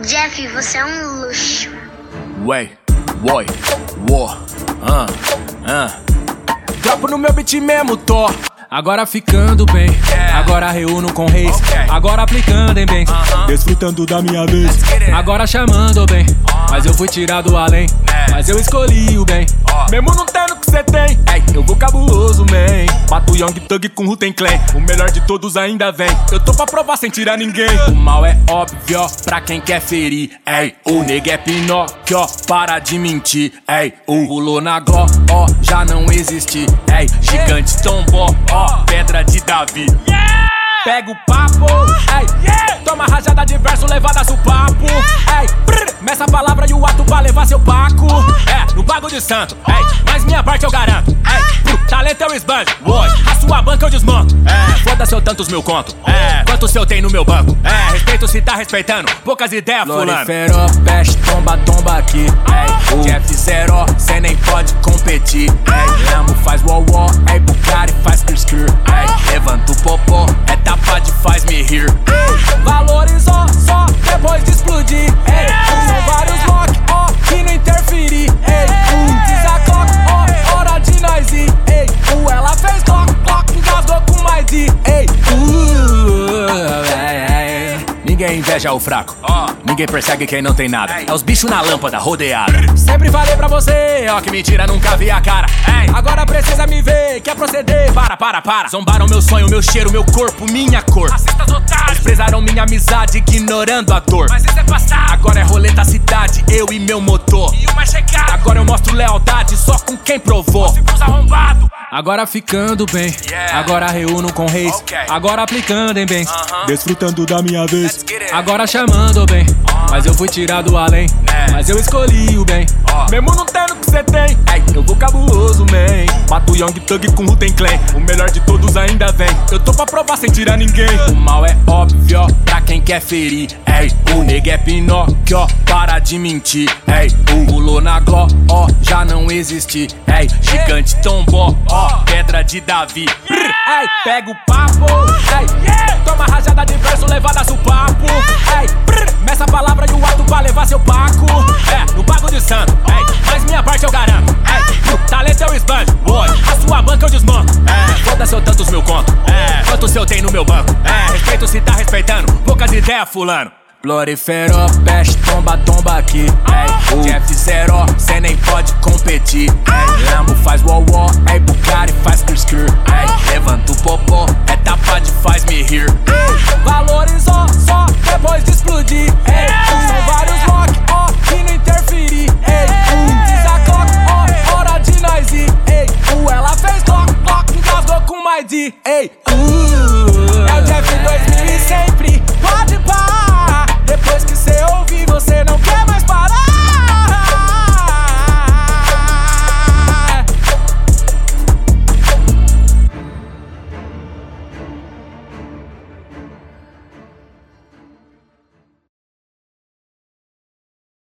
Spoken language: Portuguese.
Jeff, você é um luxo. Dropo no meu beat mesmo, tô. Agora ficando bem, agora reúno com reis, agora aplicando em bens, desfrutando da minha vez, agora chamando bem. Mas eu fui tirado além, mas eu escolhi o bem. Mesmo não tendo o que cê tem, eu vou cabuloso, man. Bato Young Thug com Wu-Tang Clan, o melhor de todos ainda vem. Eu tô pra provar sem tirar ninguém. O mal é óbvio pra quem quer ferir, o nega é Pinóquio, para de mentir, pulou na gló, já não existe, gigante tombó, pedra de Davi. Pega o papo, toma rajada de verso, levadas o papo, meça a palavra e o ato pra levar seu paco. No bagulho de santo, mas minha parte eu garanto. Talento eu esbanjo, a sua banca eu desmonto. Foda-se eu tantos mil conto, quanto seu tem no meu banco. Respeito se tá respeitando, poucas ideias fulano. Proliferou, peste, tomba aqui. Jeff Zero, cê nem pode competir. Lambo faz wall, Bucari faz skr. Levanta o popô, tapa de faz-me rir. Valorizou só depois de explodir. São vários lock, que não interferir. Diz a clock, hora de nós ir. Ela fez clock, engasgou com mais de. Ninguém inveja o fraco, ninguém persegue quem não tem nada. É os bichos na lâmpada, rodeado. Sempre falei pra você, que mentira nunca vi a cara. Agora precisa me ver, quer proceder. Para. Zombaram meu sonho, meu cheiro, meu corpo, minha cor. Desprezaram minha amizade, ignorando a dor. Mas isso é passado. Agora é roleta cidade, eu e meu motor. E uma checada. Agora eu mostro lealdade só com quem provou. Agora ficando bem, agora reúno com reis, agora aplicando em bens, desfrutando da minha vez, agora chamando bem. Mas eu fui tirado além, mas eu escolhi o bem. Mesmo não tendo o que cê tem, eu vou cabuloso, man. Bato Young Thug com Wu-Tang Clan, o melhor de todos ainda vem. Eu tô pra provar sem tirar ninguém. O mal é óbvio pra quem quer ferir, o nega é Pinóquio, para de mentir. Pulou na gló, já não existe. Gigante tombó, pedra de Davi. Pega o papo, toma rajada de verso, levadas o papo. Meça a palavra e o ato pra levar seu paco. No bagulho de santo, mas minha parte eu garanto. Talento eu esbanjo, a sua banca eu desmonto. Foda-se eu tantos mil conto, quanto seu tem no meu banco. Respeito se tá respeitando, poucas ideias fulano. Proliferou, peste, tomba aqui. Jeff Zero, cê nem pode competir. Lambo faz wall, Bucari faz skr. Levanta o popô, tapa de faz-me rir.